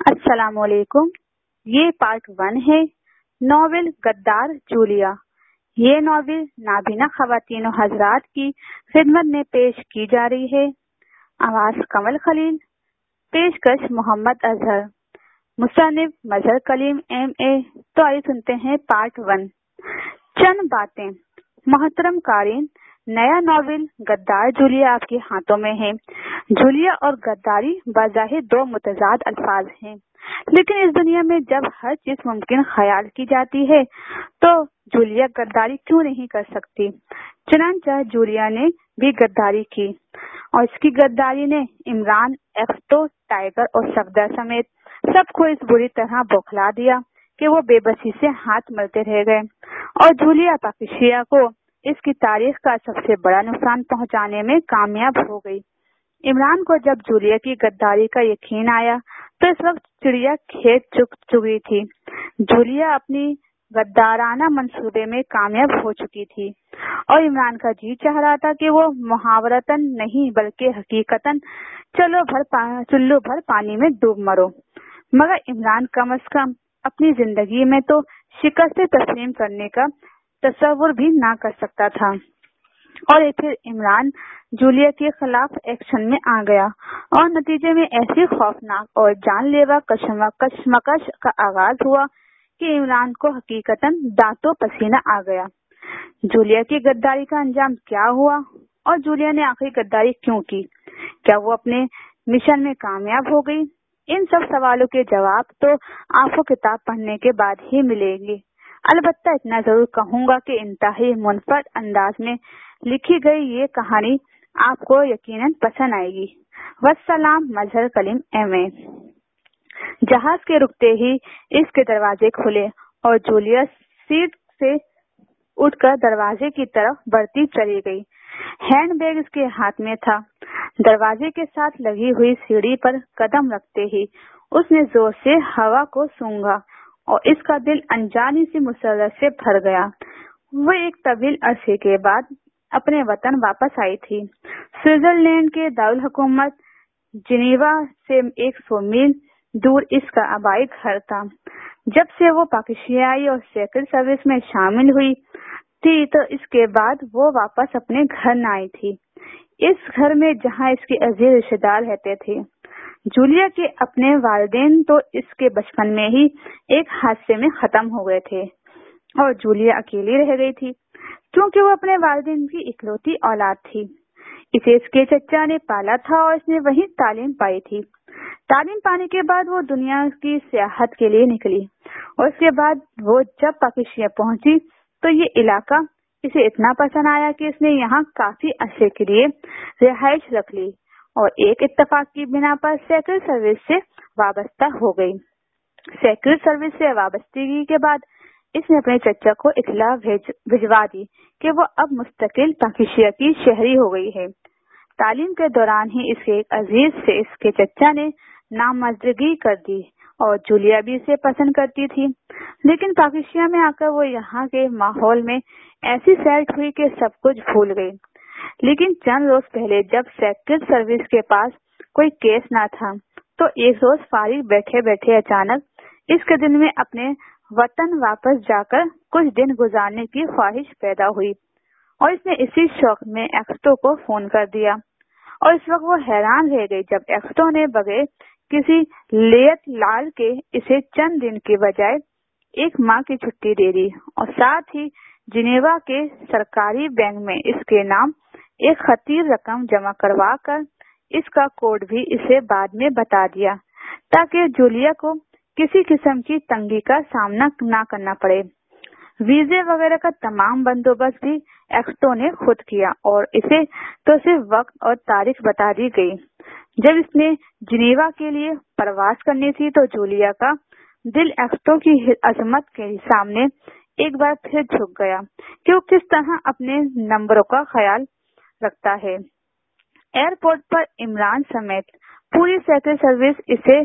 السلام علیکم. یہ پارٹ 1 ہے ناول غدار جولیا. یہ ناول نابینا خواتین و حضرات کی خدمت میں پیش کی جا رہی ہے. آواز کمل خلیل. پیشکش محمد اظہر. مصنف مظہر کلیم MA. تو آئیے سنتے ہیں پارٹ 1. چند باتیں. محترم قارئین، نیا ناول غدار جولیا آپ کے ہاتھوں میں ہے. جولیا اور غداری بظاہر دو متضاد الفاظ ہیں، لیکن اس دنیا میں جب ہر چیز ممکن خیال کی جاتی ہے تو جولیا غداری کیوں نہیں کر سکتی؟ چنانچہ جولیا نے بھی غداری کی، اور اس کی غداری نے عمران، ایکسٹو، ٹائگر اور صفدر سمیت سب کو اس بری طرح بوکھلا دیا کہ وہ بے بسی سے ہاتھ ملتے رہ گئے، اور جولیا پاکیشیا کو اس کی تاریخ کا سب سے بڑا نقصان پہنچانے میں کامیاب ہو گئی. عمران کو جب جولیا کی غداری کا یقین آیا تو اس وقت چڑیا کھیت چگ چگی تھی. جولیا اپنی غدارانہ منصوبے میں کامیاب ہو چکی تھی، اور عمران کا جی چاہ رہا تھا کہ وہ محاورتاً نہیں بلکہ حقیقتاً چلو بھر پانی میں ڈوب مرو. مگر عمران کم از کم اپنی زندگی میں تو شکست تسلیم کرنے کا تصور بھی نہ کر سکتا تھا، اور پھر عمران جولیا کے خلاف ایکشن میں آ گیا، اور نتیجے میں ایسی خوفناک اور جان لیوا کشمکش کا آغاز ہوا کہ عمران کو حقیقتاً دانتوں پسینہ آ گیا. جولیا کی غداری کا انجام کیا ہوا، اور جولیا نے آخری غداری کیوں کی؟ کیا وہ اپنے مشن میں کامیاب ہو گئی؟ ان سب سوالوں کے جواب تو آپ کو کتاب پڑھنے کے بعد ہی ملے گی. البتہ اتنا ضرور کہوں گا کہ انتہائی منفرد انداز میں لکھی گئی یہ کہانی آپ کو یقیناً پسند آئے گی. والسلام. مظہر کلیم MA. جہاز کے رکتے ہی اس کے دروازے کھلے اور جولیا سیٹ سے اٹھ کر دروازے کی طرف بڑھتی چلی گئی. ہینڈ بیگ اس کے ہاتھ میں تھا. دروازے کے ساتھ لگی ہوئی سیڑھی پر قدم رکھتے ہی اس نے زور سے ہوا کو سونگھا اور اس کا دل انجانی سی مسرت سے بھر گیا. وہ ایک طویل عرصے کے بعد اپنے وطن واپس آئی تھی. سوئٹزرلینڈ کے دارالحکومت جنیوا سے 100 میل دور اس کا آبائی گھر تھا. جب سے وہ پاکیشیائی اور سیکرٹ سروس میں شامل ہوئی تھی تو اس کے بعد وہ واپس اپنے گھر نہ آئی تھی، اس گھر میں جہاں اس کے عزیز رشتے دار رہتے تھے. جولیا کے اپنے والدین تو اس کے بچپن میں ہی ایک حادثے میں ختم ہو گئے تھے، اور جولیا اکیلی رہ گئی تھی کیونکہ وہ اپنے والدین کی اکلوتی اولاد تھی. اسے اس کے چچا نے پالا تھا اور اس نے وہیں تعلیم پائی تھی. تعلیم پانے کے بعد وہ دنیا کی سیاحت کے لیے نکلی، اور اس کے بعد وہ جب پاکیشیا پہنچی تو یہ علاقہ اسے اتنا پسند آیا کہ اس نے یہاں کافی عرصے کے لیے رہائش رکھ لی اور ایک اتفاق کی بنا پر سیکرٹ سروس سے وابستہ ہو گئی. سیکرٹ سروس سے وابستگی کے بعد اس نے اپنے چچا کو اطلاع بھجوا دی کہ وہ اب مستقل پاکیشیا کی شہری ہو گئی ہے. تعلیم کے دوران ہی اس کے ایک عزیز سے اس کے چچا نے نامزدگی کر دی، اور جولیا بھی اسے پسند کرتی تھی، لیکن پاکیشیا میں آ کر وہ یہاں کے ماحول میں ایسی سیٹ ہوئی کہ سب کچھ بھول گئی. لیکن چند روز پہلے جب سیکرٹ سروس کے پاس کوئی کیس نہ تھا تو ایک روز فارغ بیٹھے بیٹھے اچانک اس کے دل میں اپنے وطن واپس جا کر کچھ دن گزارنے کی خواہش پیدا ہوئی، اور اس نے اسی شوق میں ایکسٹو کو فون کر دیا. اور اس وقت وہ حیران رہ گئی جب ایکسٹو نے بغیر کسی لیت لال کے اسے چند دن کے بجائے 1 ماہ کی چھٹی دے دی، اور ساتھ ہی جنیوا کے سرکاری بینک میں اس کے نام ایک خطیر رقم جمع کروا کر اس کا کوڈ بھی اسے بعد میں بتا دیا تاکہ جولیا کو کسی قسم کی تنگی کا سامنا نہ کرنا پڑے. ویزے وغیرہ کا تمام بندوبست بھی ایکسٹو نے خود کیا، اور اسے تو صرف وقت اور تاریخ بتا دی گئی. جب اس نے جنیوا کے لیے پرواز کرنی تھی تو جولیا کا دل ایکسٹو کی عظمت کے سامنے ایک بار پھر جھک گیا کہ وہ کس طرح اپنے نمبروں کا خیال رکھتا ہے. ایئرپورٹ پر عمران سمیت پوری سیکرٹ سروس اسے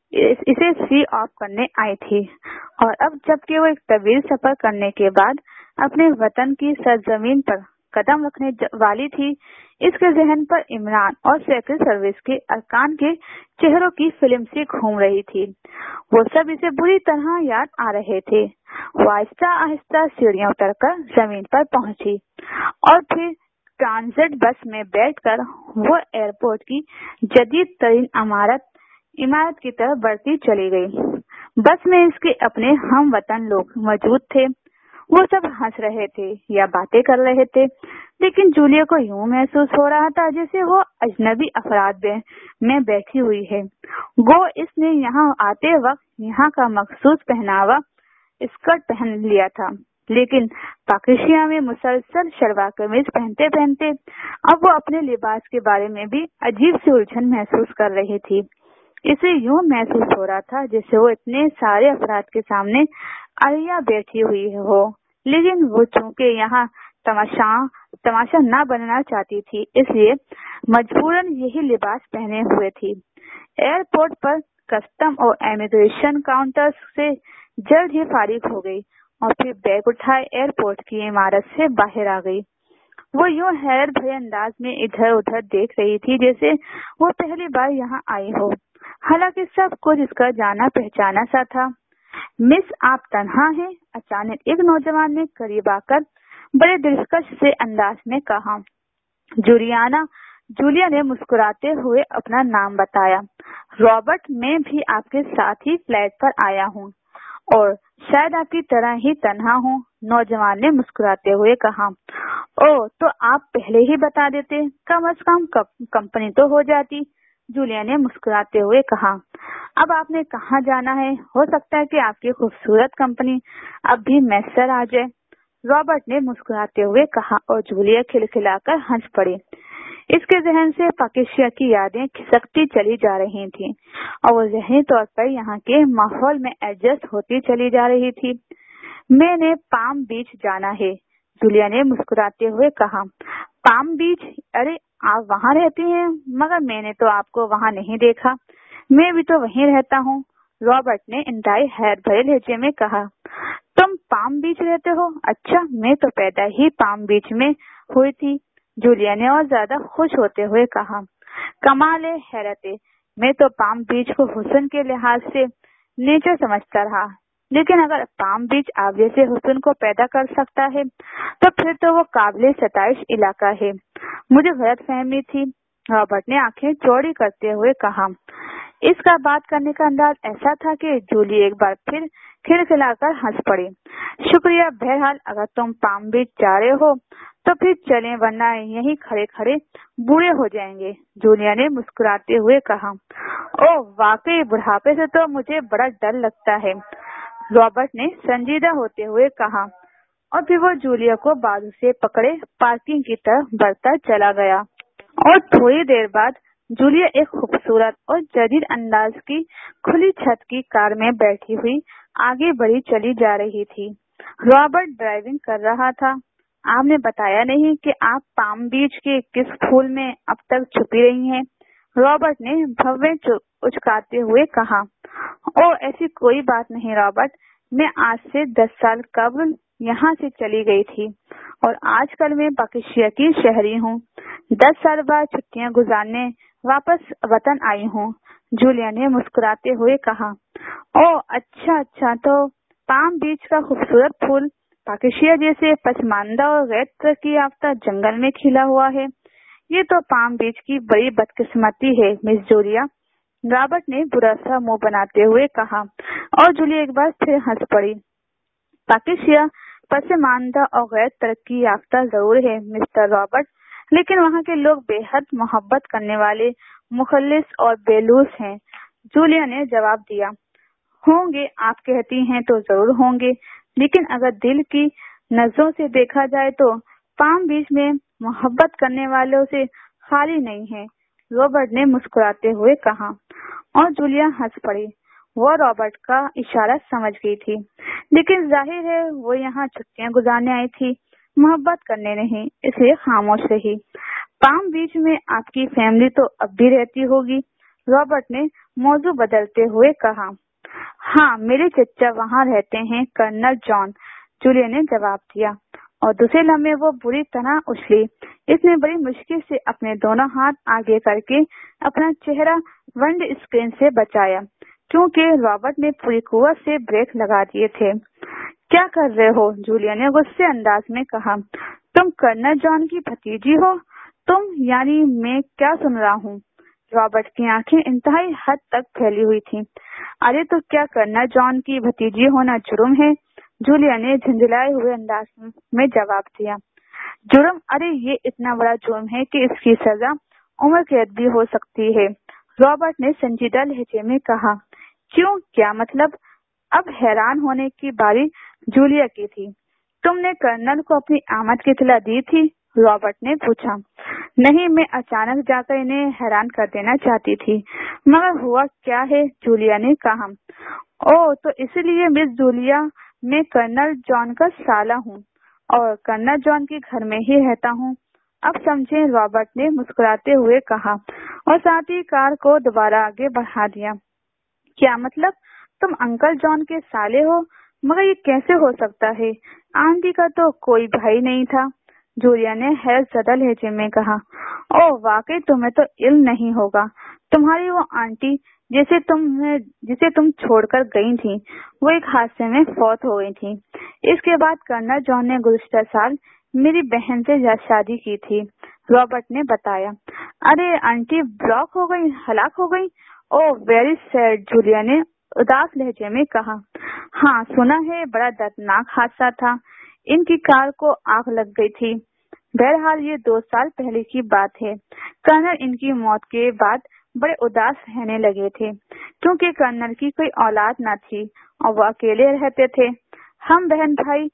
سی آف کرنے آئی تھی، اور اب جبکہ وہ ایک طویل سفر کرنے کے بعد اپنے وطن کی سرزمین پر कदम रखने वाली थी, इसके जहन पर इमरान और सेक्रेट सर्विस के अरकान के चेहरों की फिल्म सी घूम रही थी। वो सब इसे बुरी तरह याद आ रहे थे। वो आहिस्ता आहिस्ता सीढ़ियां उतरकर जमीन पर पहुंची और फिर ट्रांजिट बस में बैठकर वो एयरपोर्ट की जदीद तरीन इमारत की तरफ बढ़ती चली गई। बस में इसके अपने हम वतन लोग मौजूद थे। वो सब हंस रहे थे या बातें कर रहे थे, लेकिन जूलिया को यूं महसूस हो रहा था जैसे वो अजनबी अफराद में बैठी हुई है। गो इसने यहाँ आते वक्त यहाँ का मखसूस पहनावा स्कर्ट पहन लिया था, लेकिन पाकिस्तान में मुसलसल शलवार कमीज पहनते पहनते अब वो अपने लिबास के बारे में भी अजीब सी उलझन महसूस कर रही थी। इसे यूं महसूस हो रहा था जैसे वो इतने सारे अफराद के सामने अलिया बैठी हुई हो, लेकिन वो चूंकि यहाँ तमाशा न बनना चाहती थी, इसलिए मजबूरन यही लिबास पहने हुए थी। एयरपोर्ट पर कस्टम और इमिग्रेशन काउंटर से जल्द ही फारिग हो गई और फिर बैग उठाए एयरपोर्ट की इमारत से बाहर आ गई। वो यूं हैरत भरे अंदाज में इधर उधर देख रही थी जैसे वो पहली बार यहाँ आई हो। हालांकि सब कुछ इसका जाना पहचाना सा था। मिस, आप तन्हा हैं? अचानक एक नौजवान ने करीब आकर बड़े दिलकश से अंदाज में कहा। जूलिया ने मुस्कुराते हुए अपना नाम बताया। रॉबर्ट, मैं भी आपके साथ ही फ्लैट पर आया हूँ और शायद आपकी तरह ही तन्हा हूँ, नौजवान ने मुस्कुराते हुए कहा। ओह, तो आप पहले ही बता देते, कम से कम कंपनी तो हो जाती, जूलिया ने मुस्कुराते हुए कहा। अब आपने कहाँ जाना है? हो सकता है कि आपकी खूबसूरत कंपनी अब भी मैसर आ जाए, रॉबर्ट ने मुस्कुराते हुए कहा और जूलिया खिलखिलाकर हंस पड़ी। इसके जहन से पाकिस्तान की यादें खिसकती चली जा रही थीं और वो ज़हनी तौर पर यहाँ के माहौल में एडजस्ट होती चली जा रही थी। मैंने पाम बीच जाना है, जूलिया ने मुस्कुराते हुए कहा। Palm Beach? अरे, आप वहाँ रहती हैं, मगर मैंने तो आपको वहाँ नहीं देखा। मैं भी तो वहीं रहता हूँ, रॉबर्ट ने इंतहाई हैरत भरे लहजे में कहा। तुम पाम बीच रहते हो? अच्छा, मैं तो पैदा ही पाम बीच में हुई थी, जूलिया ने और ज्यादा खुश होते हुए कहा। कमाल है, हैरत है, मैं तो पाम बीच को हुस्न के लिहाज से नेचर समझता रहा, लेकिन अगर पाम बीच आप जैसे हुस्न को पैदा कर सकता है तो फिर तो वो काबिल सताइश इलाका है। मुझे गलत फहमी थी, रॉबर्ट ने आंखें चौड़ी करते हुए कहा। इसका बात करने का अंदाज ऐसा था कि जूली एक बार फिर खिलखिलाकर हंस पड़ी। शुक्रिया, बहरहाल अगर तुम पाम बीच जा रहे हो तो फिर चलें, वरना यहीं खड़े खड़े बूढ़े हो जाएंगे, जूलिया ने मुस्कुराते हुए कहा। ओह, वाकई बुढ़ापे से तो मुझे बड़ा डर लगता है, रॉबर्ट ने संजीदा होते हुए कहा और फिर वो जूलिया को बाजू से पकड़े पार्किंग की तरफ बढ़ता चला गया। और थोड़ी देर बाद जूलिया एक खूबसूरत और जदीद अंदाज की खुली छत की कार में बैठी हुई आगे बढ़ी चली जा रही थी। रॉबर्ट ड्राइविंग कर रहा था। आपने बताया नहीं कि आप पाम बीच के किस फूल में अब तक छुपी रही हैं, रॉबर्ट ने भव्य उचकाते हुए कहा। ओ, ऐसी कोई बात नहीं रॉबर्ट, मैं आज से 10 साल कबल यहाँ से चली गई थी और आजकल मैं पाकिस्तान की शहरी हूँ। 10 साल बाद छुट्टियाँ गुजारने वापस वतन आई हूँ, जूलिया ने मुस्कुराते हुए कहा। ओ अच्छा, तो पाम बीच का खूबसूरत फूल पाकिस्तान जैसे पसमानदा और गैर तरक्की याफ्ता जंगल में खिला हुआ है। ये तो पाम बीच की बड़ी बदकिस्मती है मिस जूलिया, रॉबर्ट ने बुरा सा मुंह बनाते हुए कहा और जूलिया एक बार फिर हंस पड़ी। पाकिस्तान पसमानदा और गैर तरक्की याफ्ता जरूर है मिस्टर रॉबर्ट, लेकिन वहाँ के लोग बेहद मोहब्बत करने वाले, मुखलिस और बेलूस हैं, जूलिया ने जवाब दिया। होंगे, आप कहती हैं तो जरूर होंगे, लेकिन अगर दिल की नजरों से देखा जाए तो पाम बीच में मोहब्बत करने वालों से खाली नहीं है, रॉबर्ट ने मुस्कुराते हुए कहा और जूलिया हंस पड़ी। वो रॉबर्ट का इशारा समझ गई थी, लेकिन जाहिर है वो यहाँ छुट्टियां गुजारने आई थी, मोहब्बत करने नहीं, इसलिए खामोश रही। पाम बीच में आपकी फैमिली तो अब भी रहती होगी, रॉबर्ट ने मौजू बदलते हुए कहा। हाँ, मेरे चचा वहाँ रहते हैं, कर्नल जॉन, जूलिया ने जवाब दिया। और दूसरे लम्हे वो बुरी तरह उछली। इसने बड़ी मुश्किल से अपने दोनों हाथ आगे करके अपना चेहरा विंड स्क्रीन से बचाया, क्योंकि रॉबर्ट ने पूरी कुव्वत से ब्रेक लगा दिए थे। क्या कर रहे हो? जूलिया ने गुस्से अंदाज में कहा। तुम कर्नल जॉन की भतीजी हो? तुम यानी मैं क्या सुन रहा हूँ? रॉबर्ट की आंखें इंतहाई हद तक फैली हुई थीं। अरे तो क्या कर्नल जॉन की भतीजी होना जुर्म है? जूलिया ने झंझलाए हुए अंदाज में जवाब दिया। जुर्म? अरे ये इतना बड़ा जुर्म है कि इसकी सजा उम्र कैद भी हो सकती है, रॉबर्ट ने संजीदा लहजे में कहा। क्यों, क्या मतलब? अब हैरान होने की बारी जूलिया की थी। तुमने कर्नल को अपनी आमद की इत्तला दी थी? रॉबर्ट ने पूछा। नहीं, मैं अचानक जाकर इन्हें हैरान कर देना चाहती थी। मगर हुआ क्या है? जूलिया ने कहा। ओह, तो इसलिए मिस जूलिया, मैं कर्नल जॉन का साला हूँ और कर्नल जॉन के घर में ही रहता हूँ। अब समझे, रॉबर्ट ने मुस्कुराते हुए कहा और साथ ही कार को दोबारा आगे बढ़ा दिया। क्या मतलब? तुम अंकल जॉन के साले हो? मगर ये कैसे हो सकता है? आंटी का तो कोई भाई नहीं था, जूलिया ने हैरत ज़दा लहजे में कहा। ओह, वाकई तुम्हें तो इल्म नहीं होगा। तुम्हारी वो आंटी जिसे तुम छोड़कर गई थी, वो एक हादसे में फौत हो गई थी। इसके बाद कर्नल जॉन ने गुज़िश्ता साल मेरी बहन से शादी की थी, रॉबर्ट ने बताया। अरे, आंटी ब्लॉक हो गई, हलाक हो गई? ओह, वेरी सैड, जूलिया ने उदास लहजे में कहा। हाँ, सुना है, बड़ा दर्दनाक हादसा था। इनकी कार को आग लग गई थी। बहरहाल ये 2 साल पहले की बात है। कर्नल इनकी मौत के बाद बड़े उदास रहने लगे थे, क्योंकि कर्नल की कोई औलाद न थी और वो अकेले रहते थे। हम बहन भाई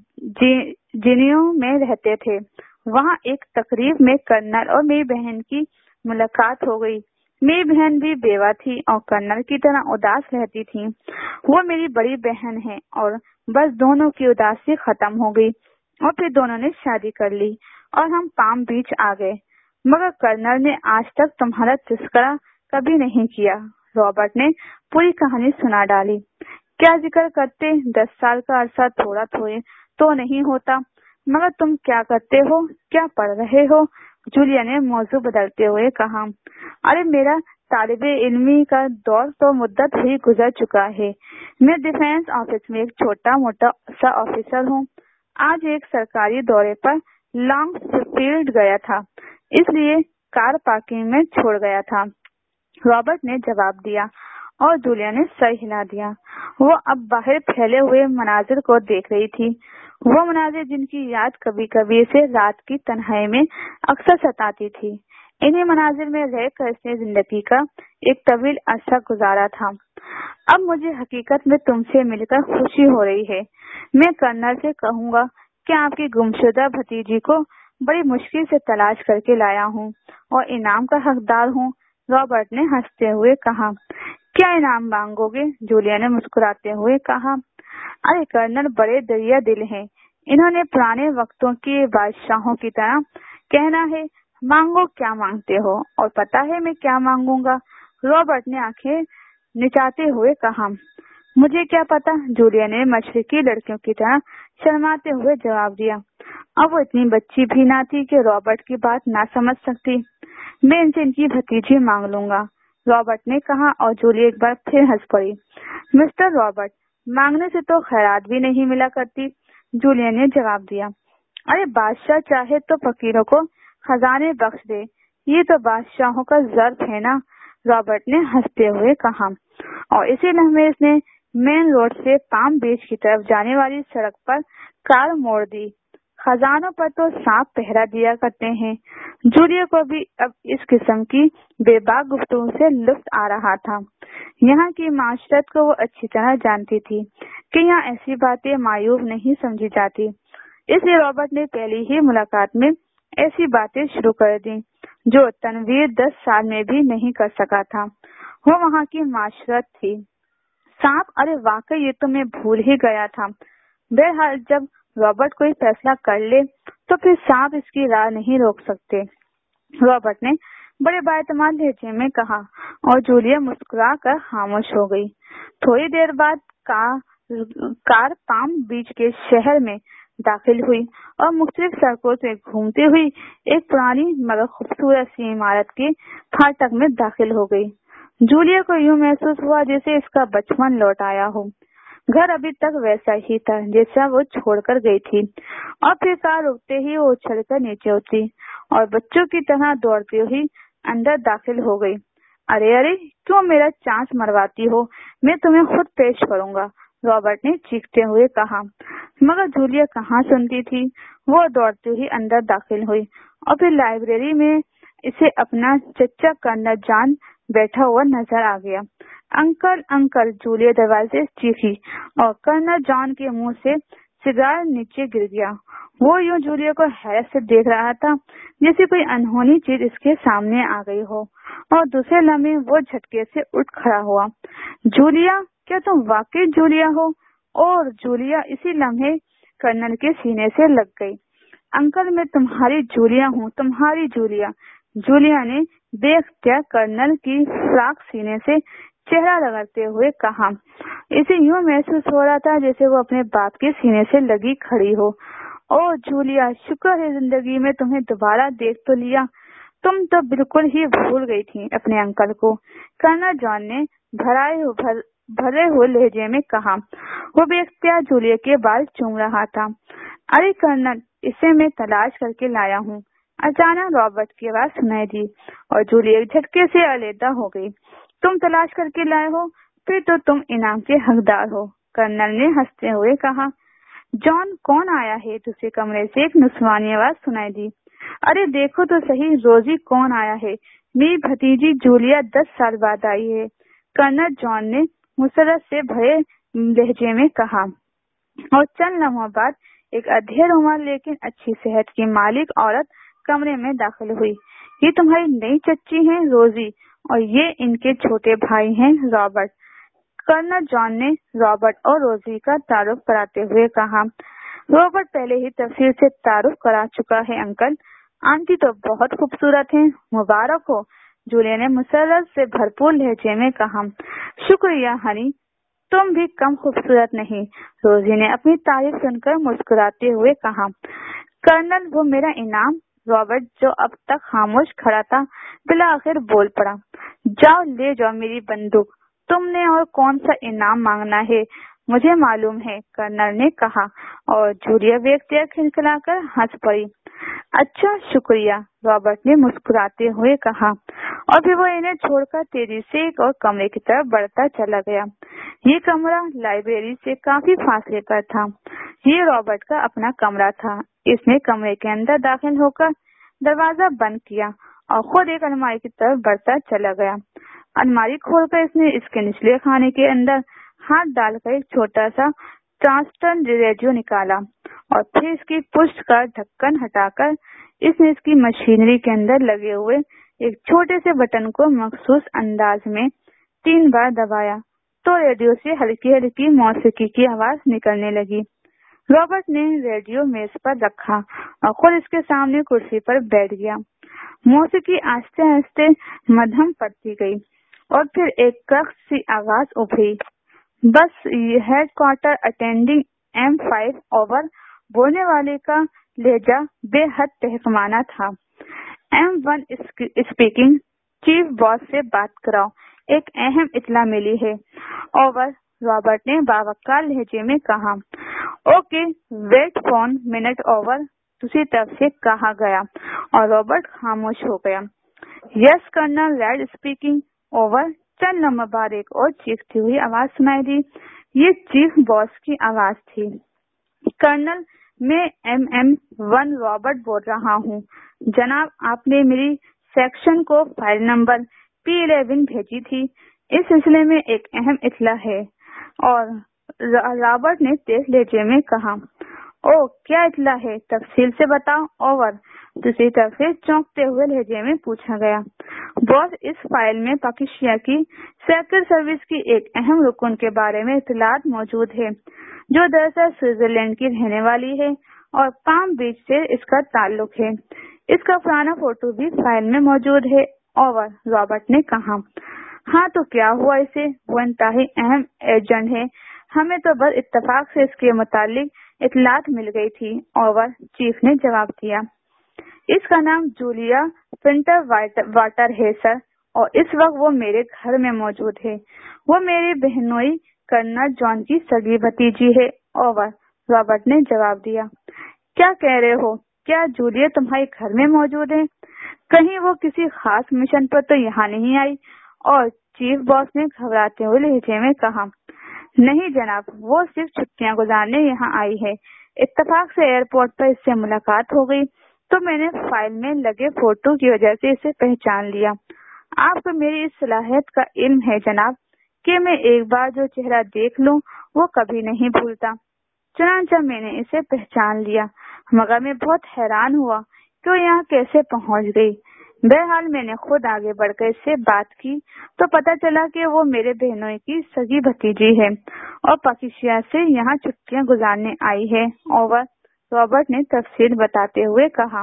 जिनियों में रहते थे। वहाँ एक तकरीब में कर्नल और मेरी बहन की मुलाकात हो गई। मेरी बहन भी बेवा थी और कर्नल की तरह उदास रहती थी। वो मेरी बड़ी बहन है और बस दोनों की उदासी खत्म हो गई और फिर दोनों ने शादी कर ली और हम पाम बीच आ गए। मगर कर्नल ने आज तक तुम्हारा तस्करा कभी नहीं किया। रॉबर्ट ने पूरी कहानी सुना डाली। क्या जिक्र करते, 10 साल का अरसा थोड़ा तो नहीं होता। मगर तुम क्या करते हो, क्या पढ़ रहे हो? जूलिया ने मौजू बदलते हुए कहा। अरे, मेरा तालिबे इल्मी का दौर तो मुद्दत ही गुजर चुका है। मैं डिफेंस ऑफिस में एक छोटा मोटा सा ऑफिसर हूँ। आज एक सरकारी दौरे पर लॉन्ग फील्ड गया था, इसलिए कार पार्किंग में छोड़ गया था, रॉबर्ट ने जवाब दिया और जूलिया ने सर हिला दिया। वो अब बाहर फैले हुए मनाजिर को देख रही थी, वो मनाजिर जिनकी याद कभी कभी से रात की तन्हाई में अक्सर सताती थी। इन्हीं मनाजिर में रहकर इसने जिंदगी का एक तवील अरसा गुजारा था। अब मुझे हकीकत में तुमसे मिलकर खुशी हो रही है। मैं कर्नल से कहूँगा कि आपकी गुमशुदा भतीजी को बड़ी मुश्किल से तलाश करके लाया हूँ और इनाम का हकदार हूँ, रॉबर्ट ने हंसते हुए कहा। क्या इनाम मांगोगे? जूलिया ने मुस्कुराते हुए कहा। अरे, कर्नल बड़े दरिया दिल हैं। इन्होंने पुराने वक्तों के बादशाहों की तरह कहना है, मांगो क्या मांगते हो। और पता है मैं क्या मांगूंगा? रॉबर्ट ने आंखें निचाते हुए कहा। मुझे क्या पता, जूलिया ने मशरकी लड़कियों की तरह शर्माते हुए जवाब दिया। अब वो इतनी बच्ची भी ना थी कि रॉबर्ट की बात ना समझ सकती। मैं इनसे इनकी भतीजी मांग लूंगा, रॉबर्ट ने कहा और जूली एक बार फिर हंस पड़ी। मिस्टर रॉबर्ट, मांगने से तो खैरात भी नहीं मिला करती, जूलिया ने जवाब दिया। अरे, बादशाह चाहे तो फकीरों को खजाने बख्श दे, ये तो बादशाहों का ज़र्फ है ना, रॉबर्ट ने हंसते हुए कहा। और इसी लम्हे इसने मेन रोड से पाम बीच की तरफ जाने वाली सड़क पर कार मोड़ दी। खजानों पर तो सांप पहरा दिया करते हैं। जूलिया को भी अब इस किस्म की बेबाक गुफ्तगू से लुत्फ आ रहा था। यहाँ की माशरत को वो अच्छी तरह जानती थी कि यहाँ ऐसी बातें मायूब नहीं समझी जाती, इसलिए रॉबर्ट ने पहली ही मुलाकात में ऐसी बातें शुरू कर दी जो तनवीर 10 साल में भी नहीं कर सका था। वो वहाँ की माशरत थी। सांप? अरे वाकई, ये तो मैं भूल ही गया था। बहरहाल जब रॉबर्ट कोई फैसला कर ले तो फिर सांप इसकी राह नहीं रोक सकते, रॉबर्ट ने बड़े बाएतमाद लहजे में कहा और जूलिया मुस्कुरा कर खामोश हो गई। थोड़ी देर बाद कार पाम बीच के शहर में दाखिल हुई और मुख्तलिफ सड़कों से घूमती हुई एक पुरानी मगर खूबसूरत सी इमारत के फाटक में दाखिल हो गई। जूलिया को यूं महसूस हुआ जैसे इसका बचपन लौट आया हो। घर अभी तक वैसा ही था जैसा वो छोड़कर गई थी, और फिर कार रुकते ही वो उछलकर नीचे उतरी और बच्चों की तरह दौड़ती हुई अंदर दाखिल हो गई। अरे अरे, क्यों मेरा चांस मरवाती हो, मैं तुम्हें खुद पेश करूंगा, रॉबर्ट ने चीखते हुए कहा। मगर जूलिया कहाँ सुनती थी। वो दौड़ती हुई अंदर दाखिल हुई और फिर लाइब्रेरी में इसे अपना चचा कर्नल जॉन बैठा हुआ नजर आ गया। अंकल अंकल, जूलिया दरवाजे से चीखी और कर्नल जॉन के मुंह से सिगार नीचे गिर गया। वो यूं जूलिया को हैरत से देख रहा था जैसे कोई अनहोनी चीज इसके सामने आ गई हो, और दूसरे लम्हे वो झटके से उठ खड़ा हुआ। जूलिया, क्या तुम वाकई जूलिया हो? और जूलिया इसी लम्हे कर्नल के सीने से लग गई। अंकल, मैं तुम्हारी जूलिया हूँ, तुम्हारी जूलिया। जूलिया ने बेख्तियार कर्नल की फ्राक सीने से चेहरा रगड़ते हुए कहा। इसे यूं महसूस हो रहा था जैसे वो अपने बाप के सीने से लगी खड़ी हो। ओ जूलिया, शुक्र है जिंदगी में तुम्हें दोबारा देख तो लिया। तुम तो बिल्कुल ही भूल गई थी अपने अंकल को, कर्नल जॉन ने भरे हुए लहजे में कहा। वो बेख्तियार जूलिया के बाल चूम रहा था। अरे कर्नल, इसे मैं तलाश करके लाया हूँ। अचानक रॉबर्ट की आवाज सुनाई दी और जूलिया झटके से अलहदा हो गई। तुम तलाश करके लाए हो? फिर तो तुम इनाम के हकदार हो, कर्नल ने हंसते हुए कहा। जॉन, कौन आया है? दूसरे कमरे से एक नुस्वानी आवाज सुनाई दी। अरे देखो तो सही, रोजी कौन आया है? मेरी भतीजी जूलिया 10 साल बाद आई है, कर्नल जॉन ने मुसरत से भरे लहजे में कहा। और चंद लम्हों बाद एक अधेड़ उम्र लेकिन अच्छी सेहत की मालिक औरत कमरे में दाखिल हुई। ये तुम्हारी नई चच्ची हैं रोजी, और ये इनके छोटे भाई हैं रॉबर्ट। कर्नल जॉन ने रॉबर्ट और रोजी का तारुफ कराते हुए कहा। रॉबर्ट पहले ही तफसील से तारुफ करा चुका है अंकल। आंटी तो बहुत खूबसूरत हैं, मुबारक हो, जूलिया ने मुसर्रत से भरपूर लहजे में कहा। शुक्रिया हनी, तुम भी कम खूबसूरत नहीं, रोजी ने अपनी तारीफ सुनकर मुस्कुराते हुए कहा। कर्नल, वो मेरा इनाम। रॉबर्ट, जो अब तक खामोश खड़ा था, बिलाखिर बोल पड़ा। जाओ ले जाओ मेरी बंदूक, तुमने और कौन सा इनाम मांगना है मुझे मालूम है, कर्नल ने कहा, और जूलिया बेख्तियार खिलखिलाकर हंस पड़ी। अच्छा शुक्रिया, रॉबर्ट ने मुस्कुराते हुए कहा, और फिर वो इन्हें छोड़कर तेजी से एक और कमरे की तरफ बढ़ता चला गया। ये कमरा लाइब्रेरी से काफी फासले पर था। ये रॉबर्ट का अपना कमरा था। इसने कमरे के अंदर दाखिल होकर दरवाजा बंद किया और खुद एक अलमारी की तरफ बढ़ता चला गया। अलमारी खोलकर इसने इसके निचले खाने के अंदर हाथ डालकर एक छोटा सा ट्रांसटन रेडियो निकाला, और फिर इसकी पुष्ट का ढक्कन हटाकर इसने इसकी मशीनरी के अंदर लगे हुए एक छोटे से बटन को मखसूस अंदाज में 3 बार दबाया तो रेडियो से हल्की हल्की मौसीकी की आवाज निकलने लगी। रॉबर्ट ने रेडियो मेज पर रखा और खुद इसके सामने कुर्सी पर बैठ गया। मौसीकी आहिस्ते आहिस्ते मध्यम पड़ती गई और फिर एक कख्त सी आवाज उभरी। बस हेडक्वार्टर अटेंडिंग M5 ओवर। बोलने वाले का लहजा बेहद तहकमाना था। M1 स्पीकिंग, चीफ बॉस से बात कराओ, एक अहम इत्तला मिली है। ओवर, रॉबर्ट ने बावक्कार लहजे में कहा। Okay, wait phone minute, over, दूसरी तरफ से कहा गया, और रॉबर्ट खामोश हो गया। Yes colonel Reid speaking, over. चंद लम्हों बाद एक और चीखती हुई आवाज सुनाई दी। ये चीफ बॉस की आवाज थी। कर्नल, मैं MM1 रॉबर्ट बोल रहा हूँ। जनाब, आपने मेरी सेक्शन को फाइल नंबर P11 भेजी थी। इस सिलसिले में एक अहम इत्तला है। और रॉबर्ट ने तेज लहजे में कहा। ओ, क्या इत्तला है, तफसील से बताओ, ओवर। दूसरी तरफ से चौंकते हुए लहजे में पूछा गया। बॉस, इस फाइल में पाकिस्तान की सेक्रेट सर्विस की एक अहम रुकन के बारे में इत्तलात मौजूद है, जो दरअसल स्विट्जरलैंड की रहने वाली है और पाम बीच से इसका ताल्लुक है। इसका पुराना फोटो भी फाइल में मौजूद है, ओवर, रॉबर्ट ने कहा। हाँ, तो क्या हुआ इसे? वो इंतहाई अहम एजेंट है। हमें तो बस इत्तेफाक से इसके मुतालिक اطلاعات مل گئی تھی۔ اوور چیف نے جواب دیا۔ اس کا نام جولیا فنٹر واٹر ہے سر، اور اس وقت وہ میرے گھر میں موجود ہے۔ وہ میری بہنوئی کرنل جان کی سگی بھتیجی ہے۔ اوور رابرٹ نے جواب دیا۔ کیا کہہ رہے ہو؟ کیا جولیا تمہارے گھر میں موجود ہے؟ کہیں وہ کسی خاص مشن پر تو یہاں نہیں آئی؟ اور چیف باس نے گھبراتے ہوئے لہجے میں کہا۔ نہیں جناب، وہ صرف چھٹیاں گزارنے یہاں آئی ہے۔ اتفاق سے ایئرپورٹ پر اس سے ملاقات ہو گئی تو میں نے فائل میں لگے فوٹو کی وجہ سے اسے پہچان لیا۔ آپ کو میری اس صلاحیت کا علم ہے جناب کہ میں ایک بار جو چہرہ دیکھ لوں وہ کبھی نہیں بھولتا۔ چنانچہ میں نے اسے پہچان لیا، مگر میں بہت حیران ہوا کہ وہ یہاں کیسے پہنچ گئی۔ بہرحال میں نے خود آگے بڑھ کر اس سے بات کی تو پتہ چلا کہ وہ میرے بہنوئی کی سگی بھتیجی ہے اور پاکیزیا سے یہاں چھٹیاں گزارنے آئی ہے۔ اوور رابرٹ نے تفصیل بتاتے ہوئے کہا۔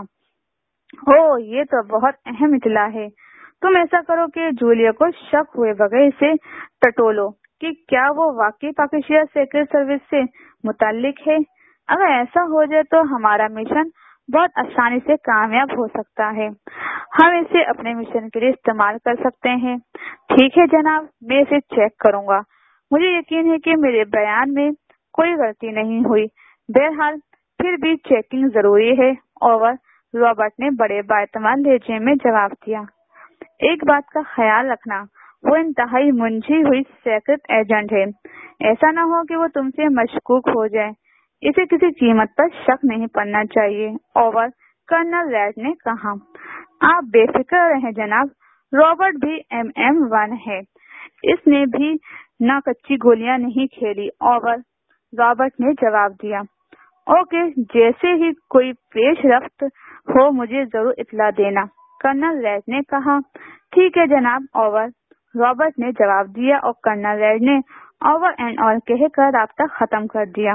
او، یہ تو بہت اہم اطلاع ہے۔ تم ایسا کرو کہ جولیا کو شک ہوئے بغیر اسے ٹٹولو کہ کیا وہ واقعی پاکیزیا سیکرٹ سروس سے متعلق ہے۔ اگر ایسا ہو جائے تو ہمارا مشن بہت آسانی سے کامیاب ہو سکتا ہے۔ ہم اسے اپنے مشن کے لیے استعمال کر سکتے ہیں۔ ٹھیک ہے جناب، میں اسے چیک کروں گا۔ مجھے یقین ہے کہ میرے بیان میں کوئی غلطی نہیں ہوئی۔ بہرحال پھر بھی چیکنگ ضروری ہے۔ اوور رابرٹ نے بڑے بااعتماد لہجے میں جواب دیا۔ ایک بات کا خیال رکھنا، وہ انتہائی منجھی ہوئی سیکرٹ ایجنٹ ہے۔ ایسا نہ ہو کہ وہ تم سے مشکوک ہو جائے۔ اسے کسی قیمت پر شک نہیں پڑنا چاہیے۔ اوور کرنل ریڈ نے کہا۔ آپ بے فکر رہیں جناب، رابرٹ بھی MM1 ہے۔ اس نے بھی نہ کچی گولیاں نہیں کھیلی۔ اوور رابرٹ نے جواب دیا۔ اوکے، جیسے ہی کوئی پیش رفت ہو مجھے ضرور اطلاع دینا، کرنل ریڈ نے کہا۔ ٹھیک ہے جناب۔ اوور رابرٹ نے جواب دیا اور کرنل ریڈ نے اوور اینڈ آل کہہ کر رابطہ ختم کر دیا۔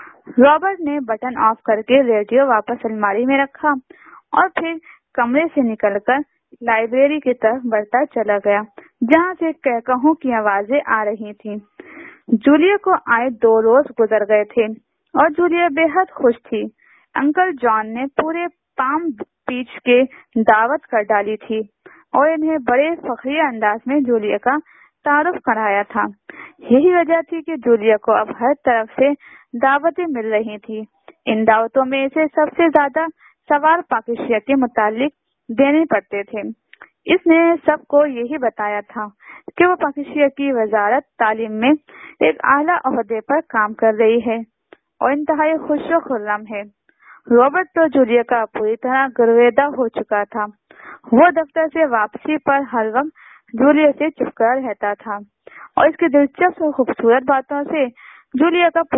رابرٹ نے بٹن آف کر کے ریڈیو واپس الماری میں رکھا اور پھر کمرے سے نکل کر لائبریری کی طرف بڑھتا چلا گیا، جہاں سے کہکہوں کی آوازیں آ رہی تھیں۔ جولیا کو آئے 2 روز گزر گئے تھے اور جولیا بے حد خوش تھی۔ انکل جان نے پورے پام بیچ کے دعوت کر ڈالی تھی اور انہیں بڑے فخریہ انداز میں جولیا کا تعارف کرایا تھا۔ یہی وجہ تھی کہ جولیا کو اب ہر طرف سے دعوتیں مل رہی تھی۔ ان دعوتوں میں اسے سب سے زیادہ سوال پاکیزیا کے متعلق دینے پڑتے تھے۔ اس نے سب کو یہی بتایا تھا کہ وہ پاکیزیا کی وزارت تعلیم میں ایک اعلیٰ عہدے پر کام کر رہی ہے اور انتہائی خوش و خرم ہے۔ رابرٹ تو جولیا کا پوری طرح گرویدہ ہو چکا تھا۔ وہ دفتر سے واپسی پر ہر وقت جولیا سے چپکا رہتا تھا اور اس کی دلچسپ اور خوبصورت باتوں سے جولیا کا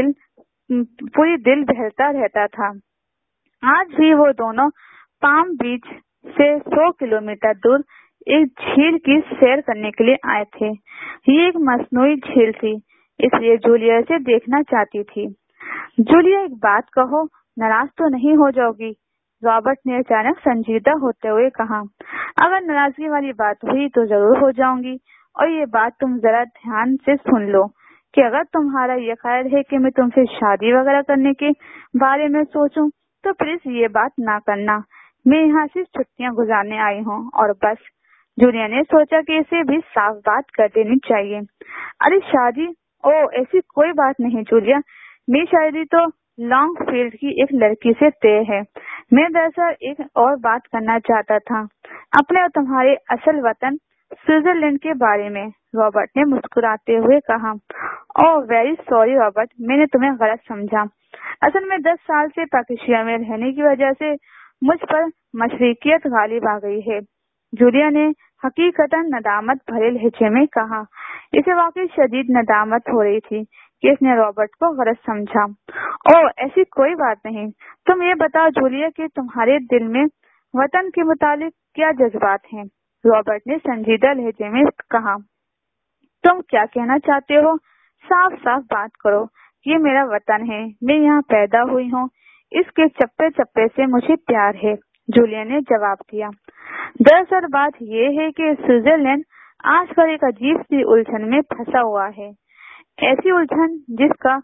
پوری دل بہلتا رہتا تھا۔ آج بھی وہ دونوں پام بیچ سے 100 کلومیٹر دور ایک جھیل کی سیر کرنے کے لیے آئے تھے۔ یہ ایک مصنوعی جھیل تھی، اس لیے جولیا اسے دیکھنا چاہتی تھی۔ جولیا، ایک بات کہو، ناراض تو نہیں ہو جاؤ گی؟ رابرٹ نے اچانک سنجیدہ ہوتے ہوئے کہا۔ اگر ناراضگی والی بات ہوئی تو ضرور ہو جاؤں گی، اور یہ بات تم ذرا دھیان سے سن لو کہ اگر تمہارا یہ خیال ہے کہ میں تم سے شادی وغیرہ کرنے کے بارے میں سوچوں تو پلیز یہ بات نہ کرنا۔ میں یہاں صرف چھٹیاں گزارنے آئی ہوں اور بس۔ جولیا نے سوچا کہ اسے بھی صاف بات کر دینی چاہیے۔ ارے شادی؟ او، ایسی کوئی بات نہیں جولیا، میری شادی تو لانگ فیلڈ کی ایک لڑکی سے طے ہے۔ میں دراصل ایک اور بات کرنا چاہتا تھا، اپنے اور تمہارے اصل وطن سوئٹزرلینڈ کے بارے میں، رابرٹ نے مسکراتے ہوئے کہا۔ اوہ ویری سوری رابرٹ، میں نے تمہیں غلط سمجھا۔ اصل میں 10 سال سے پاکیزیا میں رہنے کی وجہ سے مجھ پر مشرقیت غالب آ گئی ہے، جولیا نے حقیقتاً ندامت بھرے لہجے میں کہا۔ اسے واقعی شدید ندامت ہو رہی تھی کہ اس نے رابرٹ کو غلط سمجھا۔ اوہ ایسی کوئی بات نہیں۔ تم یہ بتاؤ جولیا کہ تمہارے دل میں وطن کے متعلق کیا جذبات ہیں؟ رابرٹ نے سنجیدہ لہجے میں کہا۔ تم کیا کہنا چاہتے ہو؟ صاف صاف بات کرو۔ یہ میرا وطن ہے، میں یہاں پیدا ہوئی ہوں، اس کے چپے چپے سے مجھے پیار ہے، جولیا نے جواب دیا۔ دراصل بات یہ ہے کہ سوئٹزرلینڈ آج کل ایک عجیب سی الجھن میں پھنسا ہوا ہے، ایسی الجھن جس کا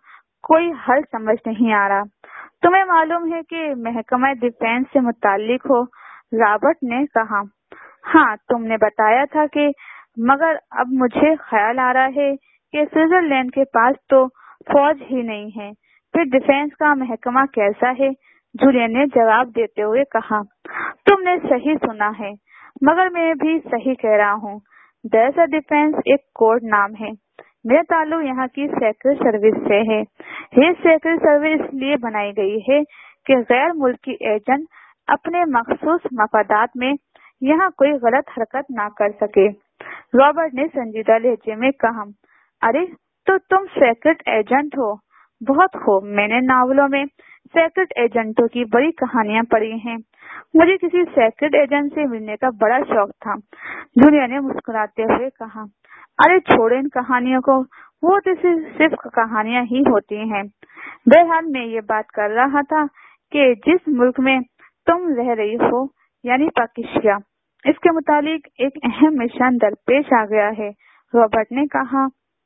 کوئی حل سمجھ نہیں آ رہا۔ تمہیں معلوم ہے کہ محکمہ ڈیفینس سے متعلق ہو، رابرٹ نے کہا۔ ہاں، تم نے بتایا تھا کہ، مگر اب مجھے خیال آ رہا ہے کہ سوئٹزرلینڈ کے پاس تو فوج ہی نہیں ہے، پھر ڈیفینس کا محکمہ کیسا ہے؟ جولین نے جواب دیتے ہوئے کہا۔ تم نے صحیح سنا ہے، مگر میں بھی صحیح کہہ رہا ہوں۔ دراصل ڈیفینس ایک کوڈ نام ہے۔ میرا تعلق یہاں کی سیکرٹ سروس سے ہے۔ یہ سیکرٹ سروس اس لیے بنائی گئی ہے کہ غیر ملکی ایجنٹ اپنے مخصوص مفادات میں یہاں کوئی غلط حرکت نہ کر سکے۔ رابرٹ نے سنجیدہ لہجے میں کہا۔ ارے تو تم سیکرٹ ایجنٹ ہو؟ بہت خوب، میں نے ناولوں میں سیکرٹ ایجنٹوں کی بڑی کہانیاں پڑھی ہیں۔ مجھے کسی سیکرٹ ایجنٹ سے ملنے کا بڑا شوق تھا، جولیا نے مسکراتے ہوئے کہا۔ ارے چھوڑو ان کہانیوں کو، وہ تو صرف کہانیاں ہی ہوتی ہیں۔ بہرحال میں یہ بات کر رہا تھا کہ جس ملک میں تم رہ رہی ہو، یعنی پاکستان، اس کے متعلق ایک اہم مشن درپیش آ گیا ہے۔ رابرٹ نے کہا۔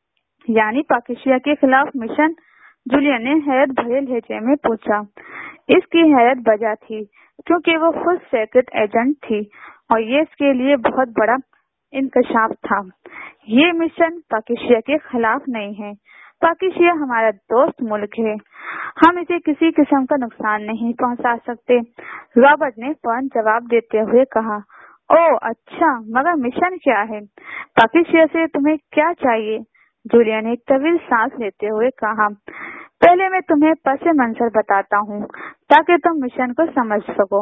یعنی پاکستان کے خلاف مشن؟ جولیا نے حیرت بھرے لہجے میں پوچھا۔ اس کی حیرت بجا تھی کیونکہ وہ خود سیکرٹ ایجنٹ تھی اور یہ اس کے لیے بہت بڑا انکشاف تھا۔ یہ مشن پاکستان کے خلاف نہیں ہے۔ پاکستان ہمارا دوست ملک ہے، ہم اسے کسی قسم کا نقصان نہیں پہنچا سکتے، رابرٹ نے فوراً جواب دیتے ہوئے کہا۔ اوہ اچھا، مگر مشن کیا ہے؟ پاکستان سے تمہیں کیا چاہیے؟ جولیا نے ایک طویل سانس لیتے ہوئے کہا۔ پہلے میں تمہیں پس منظر بتاتا ہوں تاکہ تم مشن کو سمجھ سکو۔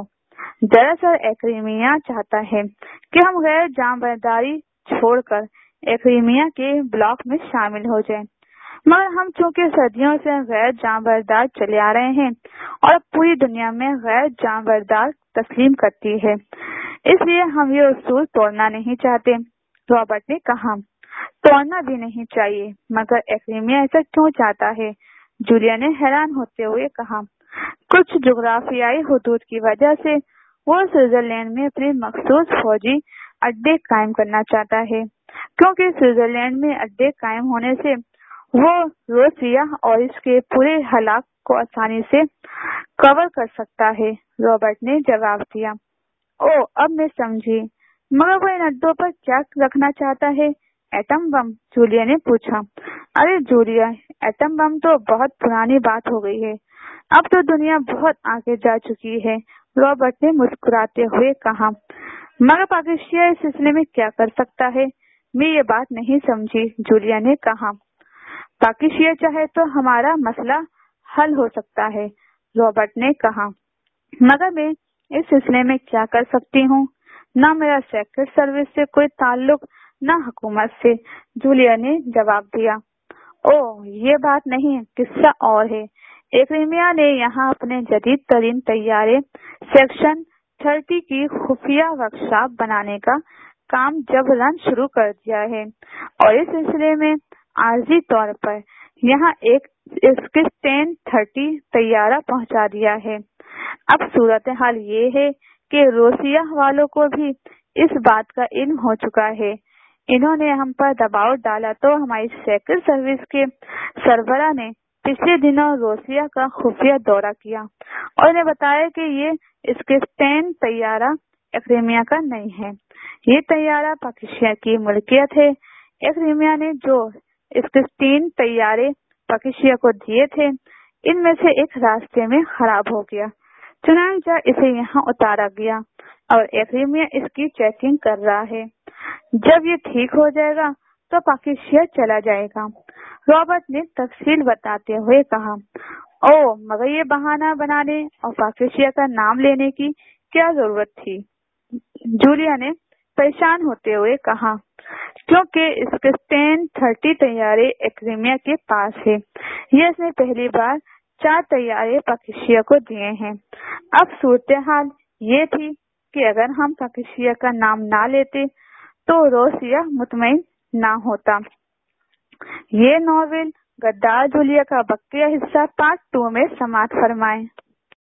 دراصل ایکریمیا چاہتا ہے کہ ہم غیر جانبداری چھوڑ کر ایکریمیا کے بلاک میں شامل ہو جائیں، مگر ہم چونکہ صدیوں سے غیر جانبدار چلے آ رہے ہیں اور پوری دنیا میں غیر جانبدار تسلیم کرتی ہے، اس لیے ہم یہ اصول توڑنا نہیں چاہتے، رابرٹ نے کہا۔ توڑنا بھی نہیں چاہیے، مگر ایکریمیا ایسا کیوں چاہتا ہے؟ جولیا نے حیران ہوتے ہوئے کہا۔ کچھ جغرافیائی حدود کی وجہ سے وہ سوئٹزرلینڈ میں اپنے مخصوص فوجی اڈے قائم کرنا چاہتا ہے، کیونکہ سوئٹزرلینڈ میں اڈے قائم ہونے سے وہ روسیہ اور اس کے پورے علاقے کو آسانی سے کور کر سکتا ہے، رابرٹ نے جواب دیا۔ او، اب میں سمجھی، مگر وہ ان اڈوں پر کیا رکھنا چاہتا ہے؟ Atom bomb? جولیا نے پوچھا۔ ارے جولیا، ایٹم بم تو بہت پرانی بات ہو گئی ہے، اب تو دنیا بہت آگے جا چکی ہے، رابرٹ نے مسکراتے ہوئے کہا۔ مگر پاکستان اس سلسلے میں کیا کر سکتا ہے؟ میں یہ بات نہیں سمجھی، جولیا نے کہا۔ پاکستان چاہے تو ہمارا مسئلہ حل ہو سکتا ہے، رابرٹ نے کہا، مگر میں اس سلسلے میں کیا کر سکتی ہوں؟ نہ میرا سیکرٹ سروس سے کوئی تعلق، نہ حکومت سے، جولیا نے جواب دیا۔ اوہ، یہ بات نہیں، قصہ اور ہے۔ ایکریمیا نے یہاں اپنے جدید ترین طیارے سیکشن 30 کی خفیہ ورکشاپ بنانے کا کام جبراً شروع کر دیا ہے اور اس سلسلے میں عارضی طور پر یہاں ایک SK-1030 طیارہ پہنچا دیا ہے۔ اب صورتحال یہ ہے کہ روسیہ والوں کو بھی اس بات کا علم ہو چکا ہے۔ انہوں نے ہم پر دباؤ ڈالا تو ہماری سیکرٹ سروس کے سربراہ نے پچھلے دنوں روسیہ کا خفیہ دورہ کیا اور انہیں بتایا کہ یہ SK-10 طیارہ ایکریمیا کا نہیں ہے، یہ طیارہ پاکستان کی ملکیت ہے۔ ایکریمیا نے جو SK-10 طیارے پاکستان کو دیے تھے، ان میں سے ایک راستے میں خراب ہو گیا، چنانچہ اسے یہاں اتارا گیا اور ایکریمیا اس کی چیکنگ کر رہا ہے۔ جب یہ ٹھیک ہو جائے گا تو پاکستان چلا جائے گا، رابرٹ نے تفصیل بتاتے ہوئے کہا۔ اوہ، مگر یہ بہانہ بنانے اور پاکستان کا نام لینے کی کیا ضرورت تھی؟ جولیا نے پریشان ہوتے ہوئے کہا۔ کیونکہ SK-1030 طیارے ایکریمیا کے پاس ہے، یہ اس نے پہلی بار 4 طیارے پاکستان کو دیے ہیں۔ اب صورتحال یہ تھی کہ اگر ہم پاکستان کا نام نہ لیتے تو روسیہ مطمئن نہ ہوتا۔ یہ ناول غدار جولیا کا بقیہ حصہ پارٹ 2 میں سماعت فرمائیں۔